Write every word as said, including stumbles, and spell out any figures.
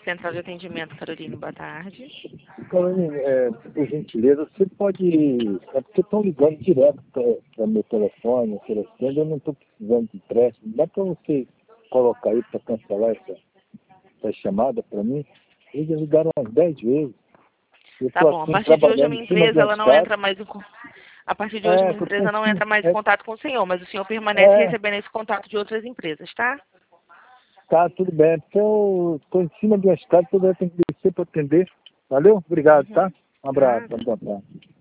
Central de Atendimento, Carolina, boa tarde. Carolina, é, por gentileza, você pode... É porque estão ligando direto para meu telefone, oferecendo, eu não estou precisando de empréstimo. Dá para você colocar aí para cancelar essa, essa chamada para mim? Eles já ligaram umas dez vezes. Eu Tá tô bom, a assim, partir de hoje a trabalhando minha em cima de empresa uma ela não escada. entra mais em... con- A partir de hoje a É, minha que eu tô empresa não entra assim, mais em é, contato com o senhor, mas o senhor permanece é, recebendo esse contato de outras empresas, tá? tá, tudo bem. Porque eu estou em cima de uma escada, toda hora tem que descer para atender. Valeu? Obrigado, Uhum. tá? Um abraço, Nada. boa tarde.